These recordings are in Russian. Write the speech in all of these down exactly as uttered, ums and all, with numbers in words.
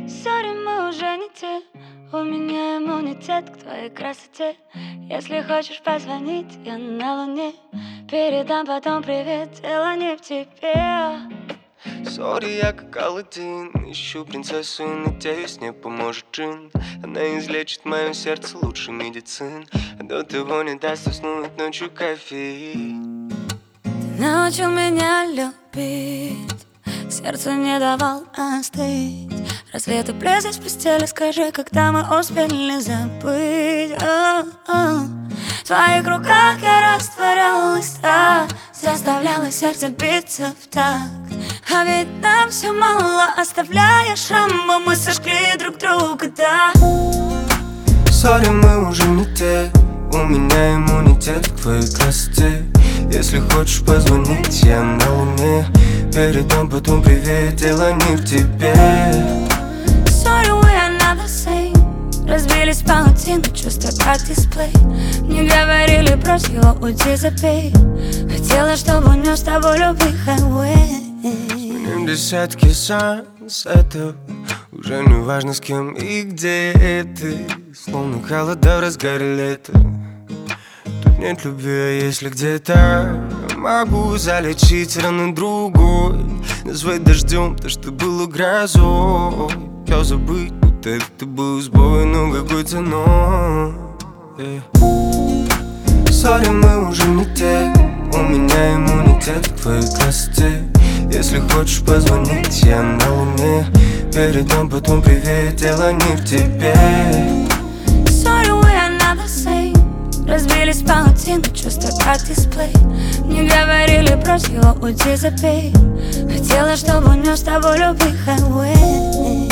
Сори, мы уже не те. У меня иммунитет к твоей красоте. Если хочешь позвонить, я на луне. Передам потом привет, дело не в тебе. Сори, я как Аладдин. Ищу принцессу и надеюсь, мне поможет джин. Она излечит мое сердце лучше медицин. А до того не даст уснуть ночью кофеин. Ты научил меня любить, сердцу не давал остыть. Рассветы плесень в постели, скажи, когда мы успели забыть. О-о-о. В твоих руках я растворялась так, заставляла сердце биться в такт. А ведь нам все мало, оставляя шрамы, мы сожгли друг друга, да. Сори, мы уже не те. У меня иммунитет к твоей красоте. Если хочешь позвонить, я на луне. Передам потом привет, дело не в тебе. Sorry, we are not the same. Разбились паутины, чувства как дисплей. Мне говорили, брось его, уйди, забей. Хотела, чтобы унес с тобой любви хайвей. Сменим десятки сансетов. Уже не важно с кем и где ты. Словно холода в разгаре лета. Тут нет любви, а если где-то могу залечить раны другой. Назвать дождем то, что было грозой. Я забыть, будто это был сбой, но какой ценой. Сори, мы уже не те. У меня иммунитет к твоей красоте. Если хочешь позвонить, я на луне. Передам потом привет, дело не в тебе. Sorry, we are not the same. Разбились паутины, чувства как дисплей. Мне говорили, брось его, уйди, забей. Хотела, чтобы унес с тобой любви хайвей.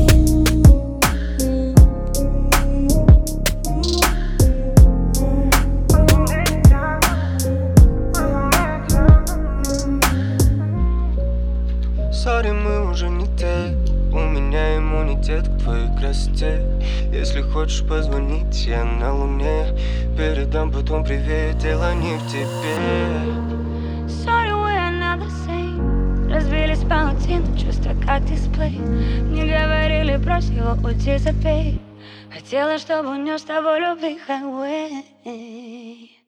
Сори, мы уже не те. У меня иммунитет к твоей красоте. Если хочешь позвонить, я на луне. Передам потом привет, дело не в тебе. Sorry, we are not the same. Разбились паутины, чувства как дисплей. Мне говорили, брось его, уйди, забей. Хотела, чтобы унес с тобой любви хайвей.